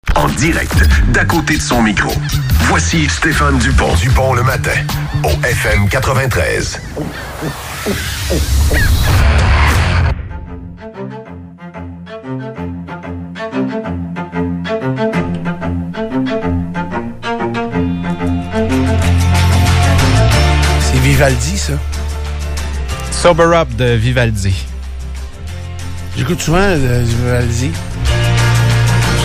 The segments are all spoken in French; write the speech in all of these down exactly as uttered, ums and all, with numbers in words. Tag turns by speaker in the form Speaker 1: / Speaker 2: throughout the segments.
Speaker 1: En direct, d'à côté de son micro. Voici Stéphane Dupont. Dupont le matin, au F M quatre-vingt-treize.
Speaker 2: C'est Vivaldi, ça.
Speaker 3: Sober Up de Vivaldi.
Speaker 2: J'écoute souvent euh, Vivaldi.
Speaker 3: Ça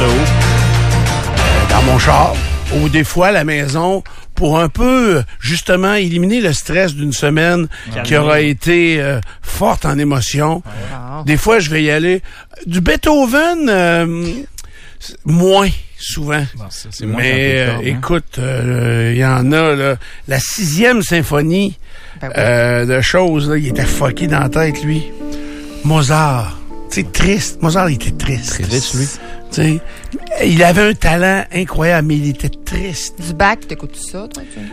Speaker 3: où?
Speaker 2: Dans mon char. Ou des fois à la maison, pour un peu, justement, éliminer le stress d'une semaine Calme. qui aura été euh, forte en émotion. Wow. Des fois, je vais y aller. Du Beethoven, euh, moins souvent. Bon, ça, c'est moins Mais euh, écoute, il euh, y en a, là, la sixième symphonie ben oui. euh, de choses, là, il était fucké dans la tête, lui. Mozart. C'est triste. Mozart, il était triste.
Speaker 3: Triste, lui.
Speaker 2: T'sais, il avait un talent incroyable, mais il était triste.
Speaker 4: Du Bach, t'écoutes ça, toi? Tu...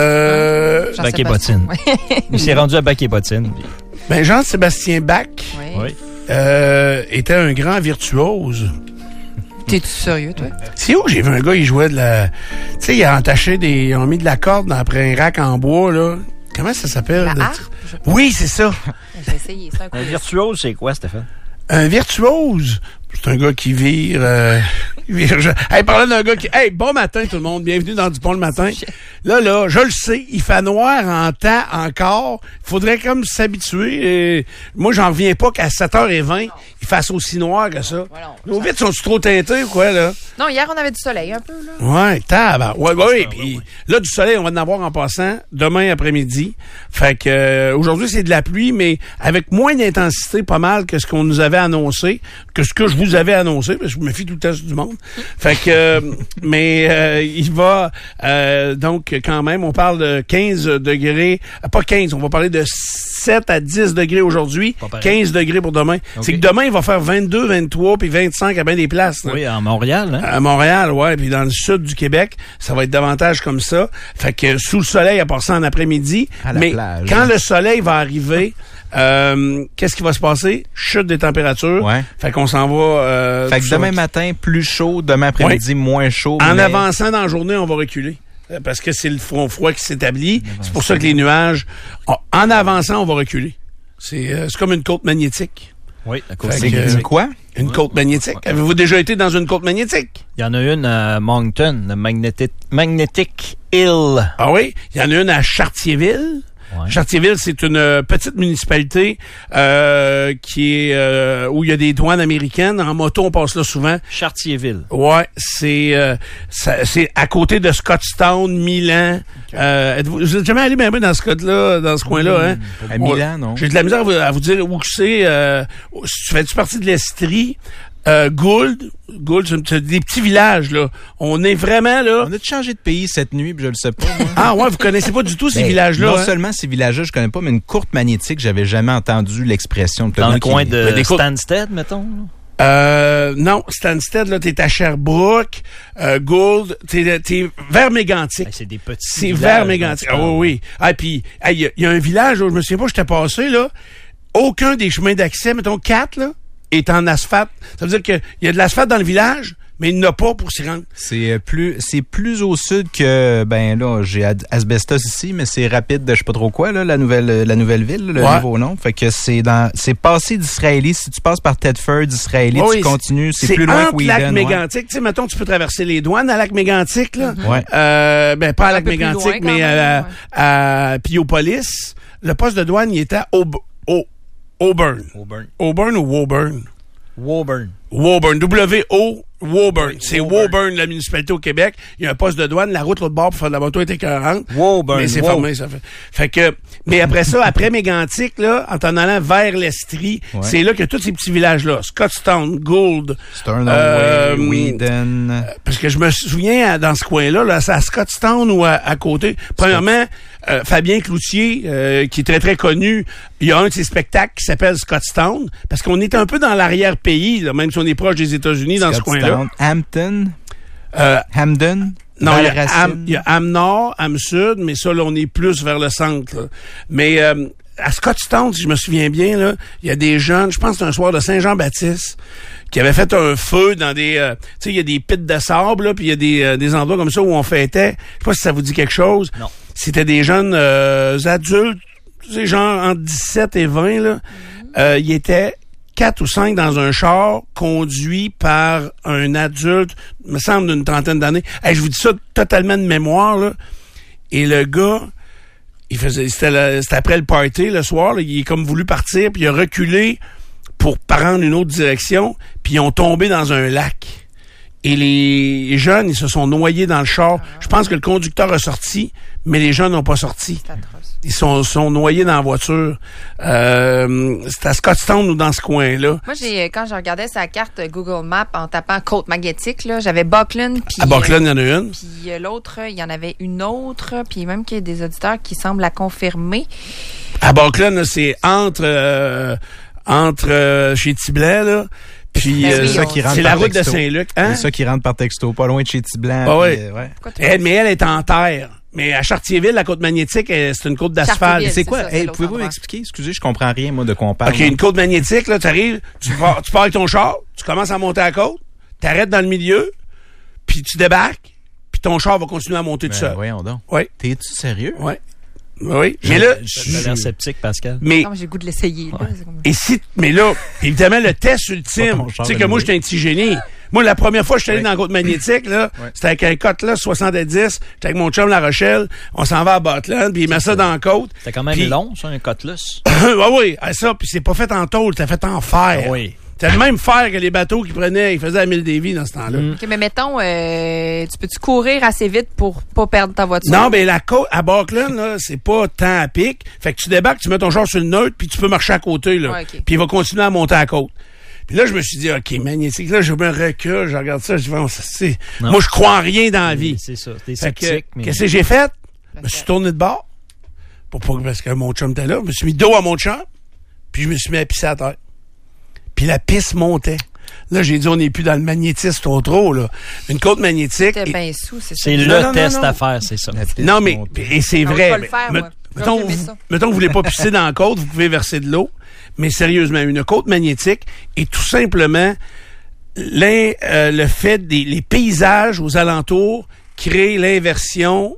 Speaker 2: Euh...
Speaker 3: Bach et bottine. Il s'est rendu à Bach et bottine.
Speaker 2: Ben, Jean-Sébastien Bach
Speaker 4: oui.
Speaker 3: Oui.
Speaker 2: Euh, était un grand virtuose.
Speaker 4: T'es-tu sérieux, toi?
Speaker 2: C'est où j'ai vu un gars, il jouait de la... Tu sais, il a entaché des... Ils ont mis de la corde après un rack en bois, là. Comment ça s'appelle?
Speaker 4: La
Speaker 2: de...
Speaker 4: harpe?
Speaker 2: Oui, c'est ça.
Speaker 4: J'ai essayé ça.
Speaker 3: Un virtuose, c'est quoi, Stéphane?
Speaker 2: Un virtuose, c'est un gars qui vire... Euh, vire je... Hey, parlant d'un gars qui... Hey, bon matin tout le monde, bienvenue dans Dupont le matin. Là, là, je le sais, il fait noir en temps encore. Il faudrait comme s'habituer. Et moi, j'en reviens pas qu'à sept heures vingt, il fasse aussi noir que ça. Voilà, Nos vitres sont-tu trop teintées ou quoi, là?
Speaker 4: Non, hier, on avait du soleil un peu, là.
Speaker 2: Ouais, tabac. Ouais, ouais, ouais. Puis là, du soleil, on va en avoir en passant demain après-midi. Fait que euh, aujourd'hui, c'est de la pluie, mais avec moins d'intensité, pas mal que ce qu'on nous avait annoncé, que ce que je vous avais annoncé, parce que je me fie tout le temps sur du monde. Fait que, euh, mais euh, il va, euh, donc, quand même, on parle de quinze degrés, pas quinze, on va parler de sept à dix degrés aujourd'hui, quinze degrés pour demain. Okay. C'est que demain, il va faire vingt-deux, vingt-trois, puis vingt-cinq à bien des places. Là.
Speaker 3: Oui, à Montréal, hein?
Speaker 2: À Montréal, ouais, puis dans le sud du Québec, ça va être davantage comme ça. Fait que sous le soleil, à part ça en après-midi.
Speaker 3: À la
Speaker 2: mais
Speaker 3: plage,
Speaker 2: quand
Speaker 3: hein?
Speaker 2: le soleil va arriver, euh, qu'est-ce qui va se passer? Chute des températures.
Speaker 3: Ouais.
Speaker 2: Fait qu'on s'en va... Euh,
Speaker 3: fait que demain matin, plus chaud, demain après-midi, ouais. moins chaud.
Speaker 2: En
Speaker 3: mais...
Speaker 2: avançant dans la journée, on va reculer. Parce que c'est le front froid qui s'établit. C'est pour ça que les nuages... En avançant, on va reculer. C'est, euh, c'est comme une côte magnétique.
Speaker 3: Oui, la côte
Speaker 2: magnétique.
Speaker 3: C'est quoi?
Speaker 2: Une côte magnétique. Ouais. Avez-vous déjà été dans une côte magnétique?
Speaker 3: Il y en a une à Moncton, le Magnetic, Magnetic Hill.
Speaker 2: Ah oui? Il y en a une à Chartierville. Ouais. Chartierville, c'est une euh, petite municipalité euh, qui est euh, où il y a des douanes américaines. En moto, on passe là souvent.
Speaker 3: Chartierville.
Speaker 2: Ouais, c'est euh, ça, c'est à côté de Scottstown, Milan. Okay. Euh, êtes-vous, vous êtes jamais allé même dans ce cas-là, dans ce coin-là, hein?
Speaker 3: À Milan, non.
Speaker 2: J'ai de la misère à vous, à vous dire où c'est. Euh, tu fais-tu partie de l'Estrie? Euh, Gould, Gould, c'est des petits villages, là. On est vraiment, là...
Speaker 5: On a changé de pays cette nuit, puis je le sais pas, moi.
Speaker 2: Ah ouais, vous connaissez pas du tout ces
Speaker 5: ben,
Speaker 2: villages-là?
Speaker 5: Non
Speaker 2: hein?
Speaker 5: seulement ces villages-là, je connais pas, mais une courte magnétique, j'avais jamais entendu l'expression.
Speaker 3: Dans le coin
Speaker 5: qui...
Speaker 3: de
Speaker 2: des
Speaker 3: Stansted, mettons?
Speaker 2: Euh, non, Stansted, là, t'es à Sherbrooke, euh, Gould, t'es, t'es vers Mégantic.
Speaker 3: Ben, c'est des petits
Speaker 2: C'est vers Mégantic. Ah oui, oui. Ah, puis, il hey, y, y a un village où je me souviens pas où j'étais passé, là. Aucun des chemins d'accès, mettons quatre, là, est en asphalte. Ça veut dire qu'il y a de l'asphalte dans le village, mais il n'y en a pas pour s'y rendre.
Speaker 5: C'est plus, c'est plus au sud que, ben là, j'ai Asbestos ici, mais c'est Rapide de je sais pas trop quoi, là, la nouvelle, la nouvelle ville, le ouais. nouveau nom. Fait que c'est dans, c'est passé d'Israéli. Si tu passes par Tedford, d'Israéli, oh, tu oui, continues, c'est, c'est plus loin que Whedon.
Speaker 2: C'est lac Mégantic. Ouais. Tu sais, mettons, tu peux traverser les douanes à lac Mégantic, là.
Speaker 5: Mm-hmm. Ouais.
Speaker 2: Euh, ben, pas à lac Mégantic, mais à, ouais. à, à Piopolis. Le poste de douane, il était à Aub- Au- Auburn.
Speaker 3: Auburn.
Speaker 2: Auburn ou Woburn?
Speaker 3: Woburn.
Speaker 2: Woburn. W O Woburn. C'est Woburn, la municipalité au Québec. Il y a un poste de douane. La route l'autre bord pour faire de la moto est écœurante.
Speaker 3: Woburn.
Speaker 2: Mais c'est
Speaker 3: wow.
Speaker 2: formé, ça fait. Fait que, mais après ça, après Mégantic, là, en t'en allant vers l'Estrie, ouais. c'est là que tous ces petits villages-là, Scottstown, Gould,
Speaker 5: Sternaway,
Speaker 2: euh,
Speaker 5: Whedon.
Speaker 2: Euh, parce que je me souviens, dans ce coin-là, là, c'est à Scottstown ou à, à côté. Premièrement, euh, Fabien Cloutier, euh, qui est très, très connu, il y a un de ses spectacles qui s'appelle Scottstown, parce qu'on est un peu dans l'arrière-pays, là, même si on est proche des États-Unis, dans ce coin-là.
Speaker 5: Hampton,
Speaker 2: euh,
Speaker 5: Hamden.
Speaker 2: Non, il y, a Ham, il y a Ham Nord, Ham Sud, mais ça, là, on est plus vers le centre. Là. Mais euh, à Scottston, si je me souviens bien, là, il y a des jeunes, je pense que c'est un soir de Saint-Jean-Baptiste, qui avaient fait un feu dans des... Euh, tu sais, il y a des pits de sable, là, puis il y a des, euh, des endroits comme ça où on fêtait. Je sais pas si ça vous dit quelque chose.
Speaker 3: Non.
Speaker 2: C'était des jeunes euh, adultes, tu sais, genre entre dix-sept et vingt, là. Euh, ils étaient quatre ou cinq dans un char conduit par un adulte, me semble d'une trentaine d'années. Hey, je vous dis ça totalement de mémoire, là. Et le gars, il faisait, c'était, le, c'était après le party le soir, là, il est comme voulu partir, puis il a reculé pour prendre une autre direction, puis ils ont tombé dans un lac. Et les jeunes, ils se sont noyés dans le char. Je pense que le conducteur a sorti, mais les jeunes n'ont pas sorti.
Speaker 4: C'est atroce.
Speaker 2: Ils sont, sont noyés dans la voiture. Euh, c'est à Scottston ou dans ce coin-là.
Speaker 4: Moi, j'ai quand je regardais sa carte Google Maps en tapant côte magnétique, là, j'avais Buckland. Puis,
Speaker 2: À Buckland, il y en a une.
Speaker 4: Puis euh, l'autre, il y en avait une autre. Puis même qu'il y a des auditeurs qui semblent la confirmer.
Speaker 2: À Buckland, là, c'est entre euh, entre euh, chez Tiblet, là. Puis
Speaker 4: Ben
Speaker 2: euh,
Speaker 4: oui,
Speaker 2: ça
Speaker 4: on-
Speaker 2: qui rentre c'est la
Speaker 5: par
Speaker 2: route
Speaker 5: texto.
Speaker 2: de Saint-Luc. Hein?
Speaker 5: C'est ça qui rentre par texto, pas loin de chez Tiblan.
Speaker 2: Ah ouais.
Speaker 5: puis, euh, ouais.
Speaker 4: Pourquoi tu-
Speaker 2: Elle, mais elle est en terre. Mais à Chartierville, la côte magnétique, elle, c'est une côte d'asphalte.
Speaker 4: Chartierville.
Speaker 5: C'est
Speaker 4: c'est
Speaker 5: quoi?
Speaker 4: ça, c'est
Speaker 5: Hey,
Speaker 4: l'autre
Speaker 5: pouvez-vous
Speaker 4: endroit.
Speaker 5: m'expliquer? Excusez, je comprends rien, moi, de quoi on parle.
Speaker 2: OK, une côte magnétique, là, tu arrives, tu pars, tu pars avec ton char, tu commences à monter à la côte, t'arrêtes dans le milieu, puis tu débarques, puis ton char va continuer à monter
Speaker 5: Ben,
Speaker 2: tout seul.
Speaker 5: voyons donc.
Speaker 2: Oui,
Speaker 5: T'es-tu sérieux?
Speaker 2: oui. Oui. Mais là,
Speaker 3: T'as l'air sceptique, Pascal.
Speaker 2: mais,
Speaker 4: Non, mais j'ai le goût de l'essayer. là. C'est comme-
Speaker 2: et si, mais là, évidemment, le test ultime,
Speaker 5: Pas ton
Speaker 2: tu
Speaker 5: char
Speaker 2: sais que
Speaker 5: à
Speaker 2: moi,
Speaker 5: louer.
Speaker 2: j'étais un petit génie. Moi, la première fois que je suis allé
Speaker 5: Ouais.
Speaker 2: dans la côte magnétique, là,
Speaker 5: Ouais.
Speaker 2: c'était avec un cote, là, soixante-dix. J'étais avec mon chum La Rochelle. On s'en va à Butland, puis il met ça dans la côte.
Speaker 3: C'était quand même
Speaker 2: Puis-
Speaker 3: long, ça, un cutlass.
Speaker 2: Ah oui, ah, ça, puis c'est pas fait en tôle, c'était fait en fer.
Speaker 3: Oui.
Speaker 2: C'était le même fer que les bateaux qu'ils prenaient, ils faisaient à mille Davy dans ce temps-là.
Speaker 3: Mm.
Speaker 4: OK, mais mettons, euh, tu peux-tu courir assez vite pour pas perdre ta voiture?
Speaker 2: Non, ben la côte à Buckland, là, c'est pas tant à pic. Fait que tu débarques, tu mets ton char sur le neutre, puis tu peux marcher à côté, là.
Speaker 4: Ouais, ok.
Speaker 2: Puis il va continuer à monter à la côte. Puis là, je me suis dit, OK, magnétique. Là, je me recule, je regarde ça, je dis, bon, ça, c'est...
Speaker 3: Non.
Speaker 2: Moi, je crois en rien dans la vie.
Speaker 3: C'est ça. T'es
Speaker 2: Fait que,
Speaker 3: sceptique, mais...
Speaker 2: qu'est-ce que j'ai fait? Je me suis tourné de bord. Pour pas, parce que mon chum était là. Je me suis mis dos à mon chum. Puis je me suis mis à pisser à terre. Puis la pisse montait. Là, j'ai dit, on n'est plus dans le magnétisme trop trop, là. Une côte magnétique.
Speaker 4: T'es
Speaker 2: et-
Speaker 4: bien sous, c'est ça.
Speaker 3: C'est
Speaker 2: Non,
Speaker 3: le
Speaker 2: non, non,
Speaker 3: test
Speaker 2: non.
Speaker 3: à faire, c'est ça.
Speaker 5: La piste
Speaker 2: Non, mais,
Speaker 5: montée.
Speaker 2: et c'est
Speaker 4: Non,
Speaker 2: vrai.
Speaker 4: je vais le
Speaker 2: mais-
Speaker 4: faire,
Speaker 2: me-
Speaker 4: moi. Je vais
Speaker 2: Mettons,
Speaker 4: filmer
Speaker 2: vous,
Speaker 4: ça.
Speaker 2: mettons que vous voulez pas pisser dans la côte, vous pouvez verser de l'eau. Mais sérieusement, une côte magnétique est tout simplement l'in- euh, le fait des les paysages aux alentours créent l'inversion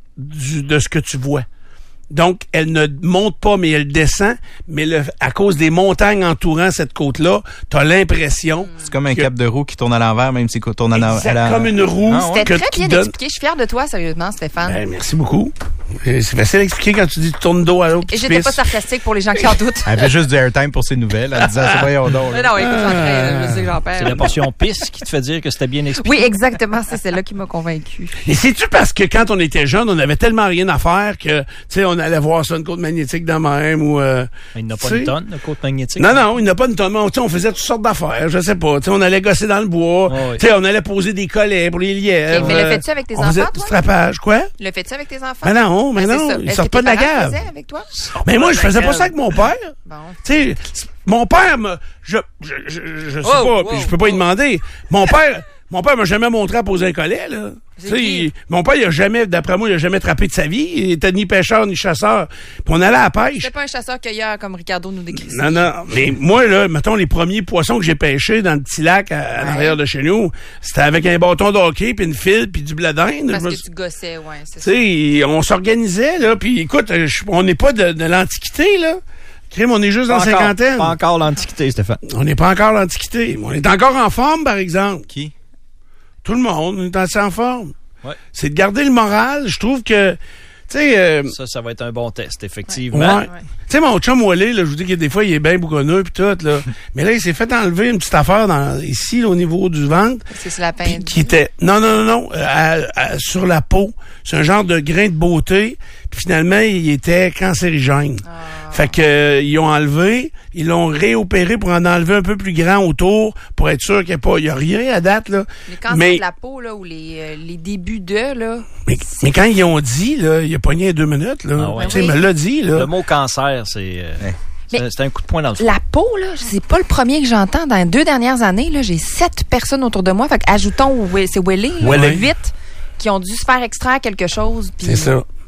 Speaker 2: du- de ce que tu vois. Donc, elle ne monte pas, mais elle descend. Mais le, à cause des montagnes entourant cette côte-là, t'as l'impression
Speaker 5: C'est comme un
Speaker 2: que-
Speaker 5: cap de roue qui tourne à l'envers, même s'il tourne à l'envers.
Speaker 2: exact, comme une roue.
Speaker 5: Ah ouais?
Speaker 4: C'était
Speaker 2: que-
Speaker 4: très
Speaker 2: qui
Speaker 4: bien
Speaker 2: donne-
Speaker 4: expliqué. Je suis fière de toi, sérieusement, Stéphane.
Speaker 2: Ben, merci beaucoup. Euh, C'est facile à expliquer quand tu dis tu tournes dos à l'autre.
Speaker 4: Et
Speaker 2: tu
Speaker 4: j'étais pas
Speaker 2: pisses.
Speaker 4: sarcastique pour les gens qui en doutent.
Speaker 5: Elle avait juste du airtime pour ses nouvelles. Elle disait, c'est voyons donc.
Speaker 4: Mais
Speaker 5: là.
Speaker 4: non, écoute, j'en fais, je sais que j'en
Speaker 3: C'est
Speaker 4: perds.
Speaker 3: la portion pisse qui te fait dire que c'était bien expliqué.
Speaker 4: Oui, exactement. C'est celle-là qui m'a convaincu.
Speaker 2: Et c'est-tu parce que quand on était jeune, on avait tellement rien à faire que, tu sais, on allait voir ça, une côte magnétique de même ou... euh,
Speaker 3: Il n'y en a pas
Speaker 2: tu sais.
Speaker 3: une tonne de côte magnétique.
Speaker 2: Non, non, il n'y a pas une tonne. On, tu sais, on faisait toutes sortes d'affaires, je sais pas. Tu sais, on allait gosser dans le bois.
Speaker 3: Oh, oui.
Speaker 2: Tu sais, on allait poser des collets pour les lièvres.
Speaker 4: Ok, mais le
Speaker 2: euh,
Speaker 4: fais-tu avec tes
Speaker 2: on faisait
Speaker 4: enfants,
Speaker 2: du
Speaker 4: toi?
Speaker 2: strapage. Quoi?
Speaker 4: Le fais-tu avec tes enfants?
Speaker 2: Mais non, mais
Speaker 4: Ben, c'est
Speaker 2: non,
Speaker 4: ça.
Speaker 2: ils
Speaker 4: Est-ce
Speaker 2: sortent
Speaker 4: que
Speaker 2: pas
Speaker 4: tes
Speaker 2: de la
Speaker 4: parents
Speaker 2: cave.
Speaker 4: faisaient avec toi?
Speaker 2: Mais moi, je faisais pas
Speaker 3: cave.
Speaker 2: ça avec mon père.
Speaker 4: Bon.
Speaker 2: Tu sais, mon père me, je, je, je, je sais
Speaker 4: Oh,
Speaker 2: pas,
Speaker 4: oh,
Speaker 2: puis je peux pas
Speaker 4: oh.
Speaker 2: lui demander. Mon père, mon père m'a jamais montré à poser un collet, là.
Speaker 4: C'est
Speaker 2: Tu sais,
Speaker 4: qui?
Speaker 2: il- mon père, il a jamais, d'après moi, il a jamais trappé de sa vie. Il était ni pêcheur, ni chasseur. Puis on allait à la pêche.
Speaker 4: C'était pas un chasseur-cueilleur comme Ricardo nous décrit ça.
Speaker 2: Non, non. Mais moi, là, mettons, les premiers poissons que j'ai pêchés dans le petit lac à, à
Speaker 4: Ouais.
Speaker 2: l'arrière de chez nous, c'était avec un bâton de hockey, puis une file, puis du bladin.
Speaker 4: Parce
Speaker 2: Je me
Speaker 4: que
Speaker 2: suis-
Speaker 4: tu gossais, ouais, c'est
Speaker 2: Tu
Speaker 4: ça.
Speaker 2: sais, on s'organisait, là. Puis écoute, je- on n'est pas de, de l'Antiquité, là. Crime, on est juste dans
Speaker 3: Pas
Speaker 2: la
Speaker 3: encore,
Speaker 2: cinquantaine.
Speaker 3: pas encore l'Antiquité, Stéphane.
Speaker 2: On n'est pas encore l'Antiquité. On est encore en forme, par exemple.
Speaker 5: Qui?
Speaker 2: Tout le monde, on est assez en forme.
Speaker 3: Ouais.
Speaker 2: C'est de garder le moral. Je trouve que, tu sais, euh,
Speaker 3: Ça, ça va être un bon test, effectivement.
Speaker 2: ouais.
Speaker 4: Ouais.
Speaker 2: Tu sais, mon chum Wally, là, je vous dis que des fois, il est bien bougonneux pis tout, là. Mais là, il s'est fait enlever une petite affaire dans, ici, là, au niveau du ventre.
Speaker 4: C'est sur la
Speaker 2: Puis
Speaker 4: peine.
Speaker 2: qui était, non, non, non, non, euh, à- à- sur la peau. C'est un genre de grain de beauté. Puis finalement, il était cancérigène.
Speaker 4: Ah.
Speaker 2: Fait que, euh, ils ont enlevé, ils l'ont réopéré pour en enlever un peu plus grand autour, pour être sûr qu'il n'y a pas, il y a rien à date, là.
Speaker 4: Les cancers
Speaker 2: Mais-
Speaker 4: de la peau, là, ou les, euh, les débuts de, là.
Speaker 2: Mais, mais quand ils ont dit, là, il a pogné deux minutes, là.
Speaker 3: Ah ouais.
Speaker 2: Tu sais,
Speaker 4: Oui.
Speaker 2: il me l'a dit, là.
Speaker 3: Le mot cancer, c'est euh, c'est un- c'est un coup de poing dans le
Speaker 4: La peau, là, c'est pas le premier que j'entends. Dans les deux dernières années, là, j'ai sept personnes autour de moi. Fait que, ajoutons, Will- c'est Willy, là,
Speaker 2: Willy.
Speaker 4: huit, qui ont dû se faire extraire quelque chose. puis-
Speaker 2: C'est ça.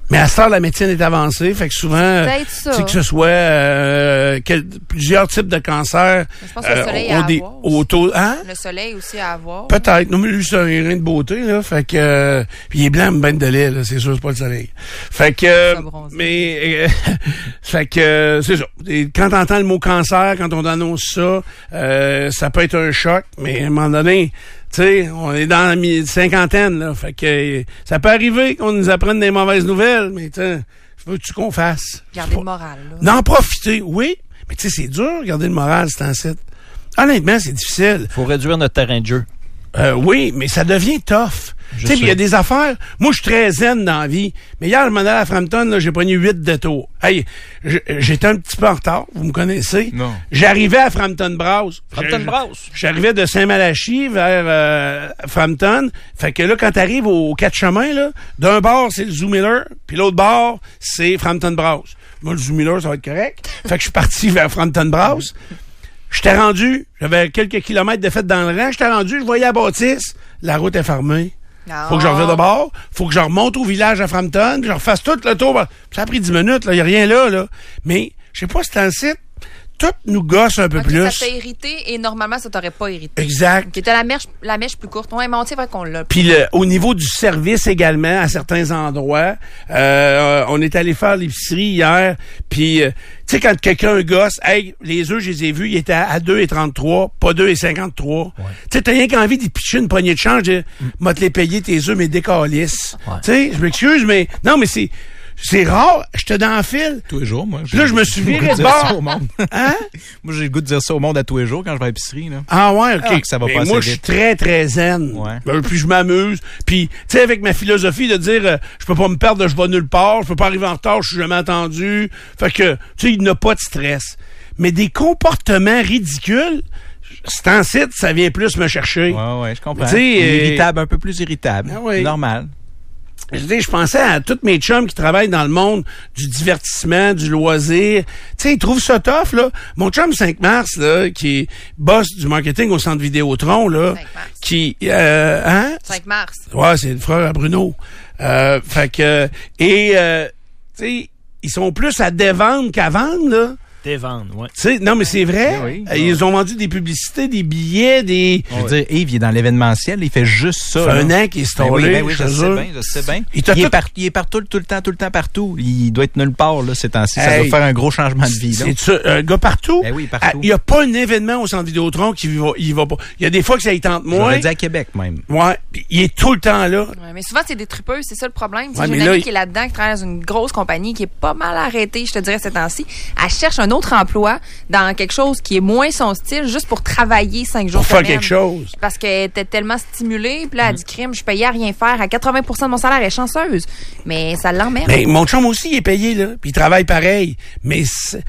Speaker 2: Mais à ce temps, la médecine est avancée, fait que souvent, tu sais que ce soit euh, quel, plusieurs types de cancers.
Speaker 4: Je pense que le soleil euh, à
Speaker 2: des,
Speaker 4: avoir
Speaker 2: auto, hein?
Speaker 4: Le soleil aussi à avoir.
Speaker 2: Peut-être. Non, mais lui, c'est un grain de beauté, là. Fait que, euh, puis il est blanc, ben de lait, là. C'est sûr, c'est pas le soleil. Fait que, euh, mais, euh, fait que, euh, c'est ça. Et quand t'entends le mot cancer, quand on annonce ça, euh, ça peut être un choc, mais à un moment donné, tu sais, on est dans la mi- cinquantaine, là. Fait que ça peut arriver qu'on nous apprenne des mauvaises nouvelles, mais tu sais, veux-tu qu'on fasse?
Speaker 4: Garder le moral, là.
Speaker 2: N'en profiter, oui. Mais tu sais, c'est dur, garder le moral, c'est un site. Honnêtement, c'est difficile.
Speaker 3: Faut réduire notre terrain de jeu.
Speaker 2: Euh, oui, mais ça devient tough. Tu sais, il y a des affaires. Moi, je suis très zen dans la vie. Mais hier, je m'en allais à Frampton, là, j'ai pogné huit détours. Hey, j'étais un petit peu en retard. Vous me connaissez?
Speaker 5: Non.
Speaker 2: J'arrivais à Frampton Browse.
Speaker 3: Frampton Browse.
Speaker 2: J'arrivais de Saint-Malachie vers euh, Frampton. Fait que là, quand t'arrives aux quatre chemins, là, d'un bord, c'est le Zoo Miller, puis l'autre bord, c'est Frampton Browse. Moi, le Zoo Miller, ça va être correct. Fait que je suis parti vers Frampton Browse. J'étais rendu, j'avais quelques kilomètres de fait dans le rang, j'étais rendu, je voyais la bâtisse, la route est fermée. Faut que je revienne de bord, faut que je remonte au village à Frampton, que je refasse tout le tour. Ça a pris dix minutes, là, y a rien là, là. Mais, je sais pas si c'est un site, tout nous gosse un peu
Speaker 4: okay,
Speaker 2: plus.
Speaker 4: Ça t'a irrité et normalement, ça t'aurait pas irrité.
Speaker 2: Exact.
Speaker 4: Qui était la mèche, la mèche plus courte. Ouais, mais on sait vrai qu'on l'a.
Speaker 2: Puis le, au niveau du service également, à certains endroits, euh, on est allé faire l'épicerie hier, puis euh, tu sais, quand quelqu'un gosse, hey, les œufs, je les ai vus, ils étaient à, à deux virgule trente-trois, pas deux virgule cinquante-trois. Ouais. Tu sais, t'as rien qu'envie d'y pitcher une poignée de change, de, mm. m'a te les payer tes œufs, mais décalisses. Ouais. Tu sais, je m'excuse, mais non, mais c'est... C'est rare, j'étais dans le fil.
Speaker 5: Tous les jours, moi.
Speaker 2: Là, je me suis viré de bord.
Speaker 5: Hein? Moi, j'ai le goût de dire ça au monde à tous les jours quand je vais à l'épicerie, là.
Speaker 2: Ah ouais, OK.
Speaker 5: Ah, ça va
Speaker 2: mais
Speaker 5: passer
Speaker 2: moi,
Speaker 5: vite.
Speaker 2: je suis très, très zen.
Speaker 5: Ouais.
Speaker 2: Ben, puis je m'amuse. Puis, tu sais, avec ma philosophie de dire, euh, je peux pas me perdre, je vais nulle part, je peux pas arriver en retard, je suis jamais attendu. Fait que, tu sais, il n'y a pas de stress. Mais des comportements ridicules, c'est en site, ça vient plus me chercher.
Speaker 5: Ouais, ouais, je comprends.
Speaker 2: Tu sais, euh,
Speaker 5: irritable, un peu plus irritable.
Speaker 2: Ah oui.
Speaker 5: Normal.
Speaker 2: Je dis, je pensais à tous mes chums qui travaillent dans le monde du divertissement, du loisir. Tu sais, ils trouvent ça tough, là. Mon chum cinq mars, là, qui est boss du marketing au centre Vidéotron, là, qui, euh, hein?
Speaker 4: cinq mars.
Speaker 2: Ouais, c'est le frère à Bruno. Euh, fait que, et, euh, tu sais, ils sont plus à dévendre qu'à vendre, là.
Speaker 3: Des ventes, oui.
Speaker 2: Tu sais, non, mais c'est vrai.
Speaker 5: Oui, oui.
Speaker 2: Ils ont vendu des publicités, des billets, des...
Speaker 5: Je veux dire, Yves, il est dans l'événementiel, il fait juste ça.
Speaker 2: Ça fait
Speaker 5: là.
Speaker 2: un an qu'il est
Speaker 5: Ben oui,
Speaker 2: stallé.
Speaker 5: ben oui, je sais bien, je sais bien. Il, il, est par, il est partout, tout le temps, tout le temps, partout. Il doit être nulle part, là, ces temps-ci. Ça
Speaker 2: hey,
Speaker 5: doit faire un gros changement de vie, là.
Speaker 2: C'est ça, un gars partout?
Speaker 5: Ben oui, partout.
Speaker 2: Il n'y a pas un événement au centre Vidéotron qui va, il va pas. Il y a des fois que ça y tente moins.
Speaker 5: J'aurais dit à Québec, même.
Speaker 2: Ouais, pis il est tout le temps là.
Speaker 4: Ouais, mais souvent, c'est des tripeux, c'est ça le problème.
Speaker 2: Ouais,
Speaker 4: J'ai
Speaker 2: mais
Speaker 4: une
Speaker 2: là,
Speaker 4: amie
Speaker 2: il...
Speaker 4: qui est là-dedans, qui travaille dans une grosse compagnie, qui est pas mal arrêtée, je te dirais, ces temps-ci. Elle cherche un autre emploi dans quelque chose qui est moins son style, juste pour travailler cinq jours
Speaker 2: pour faire quelque chose.
Speaker 4: Parce qu'elle était tellement stimulée, puis là, elle dit, crime, je payais à rien faire. À quatre-vingts pour cent de mon salaire, elle est chanceuse. Mais ça l'emmerde.
Speaker 2: Mais mon chum aussi, il est payé, là. Puis il travaille pareil. Mais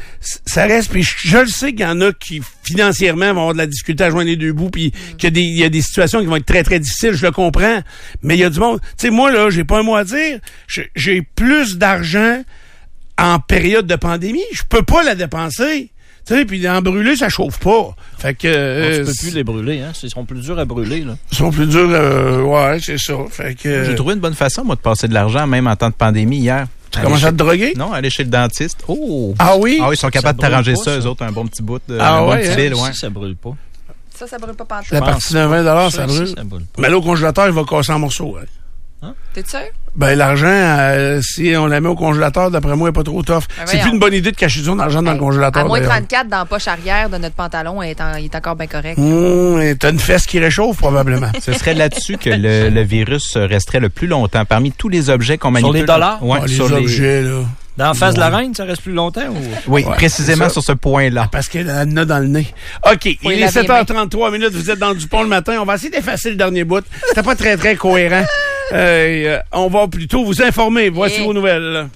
Speaker 2: ça reste, puis je, je le sais qu'il y en a qui, financièrement, vont avoir de la difficulté à joindre les deux bouts, puis mm. qu'il y a des, il y a des situations qui vont être très, très difficiles, je le comprends. Mais il y a du monde. Tu sais, moi, là, j'ai pas un mot à dire. J'ai plus d'argent en période de pandémie. Je peux pas la dépenser. Tu sais, puis en brûler, ça chauffe pas. Fait que... Euh,
Speaker 3: tu peux plus les brûler, hein. Ils seront plus durs à brûler, là.
Speaker 2: Ils sont plus durs, euh, ouais, c'est ça. Fait que...
Speaker 5: J'ai trouvé une bonne façon, moi, de passer de l'argent, même en temps de pandémie, hier.
Speaker 2: Tu commences à te droguer?
Speaker 5: Non, aller chez le dentiste. Oh!
Speaker 2: Ah oui?
Speaker 5: Ah oui, ils sont capables de t'arranger ça,
Speaker 3: ça,
Speaker 5: eux autres, un bon petit bout de...
Speaker 2: Ah
Speaker 5: un
Speaker 2: ouais,
Speaker 5: bon petit
Speaker 2: hein?
Speaker 5: fil, ouais.
Speaker 3: Ça, ça brûle pas.
Speaker 4: Ça, ça brûle pas pantoute.
Speaker 2: La partie de vingt dollars, ça, ça brûle.
Speaker 3: Ça brûle pas.
Speaker 2: Mais là, au congélateur, il va casser en morceaux. Hein?
Speaker 4: Hein? T'es sûr?
Speaker 2: Ben, l'argent, euh, si on la met au congélateur, d'après moi, il n'est pas trop tough.
Speaker 4: Ben
Speaker 2: c'est plus une bonne idée de cacher son argent hey, dans le congélateur.
Speaker 4: À moins trente-quatre, dans la poche arrière de notre pantalon, il est, en, il est encore bien correct.
Speaker 2: Mmh, t'as une fesse qui réchauffe, probablement.
Speaker 5: Ce serait là-dessus que le, le virus resterait le plus longtemps. Parmi tous les objets qu'on manipule.
Speaker 3: Sur les dollars?
Speaker 2: Ouais, oh, les
Speaker 5: sur
Speaker 2: objets,
Speaker 5: les...
Speaker 2: là.
Speaker 3: Dans la face
Speaker 2: ouais.
Speaker 3: de la reine, ça reste plus longtemps? Ou...
Speaker 5: Oui,
Speaker 2: ouais,
Speaker 5: précisément sur ce point-là.
Speaker 2: Parce qu'elle en a dans le nez. OK, Faut il est sept heures trente-trois minutes, vous êtes dans du pont le matin. On va essayer d'effacer le dernier bout. C'était pas très, très cohérent. Euh, on va plutôt vous informer. Voici yeah. vos nouvelles.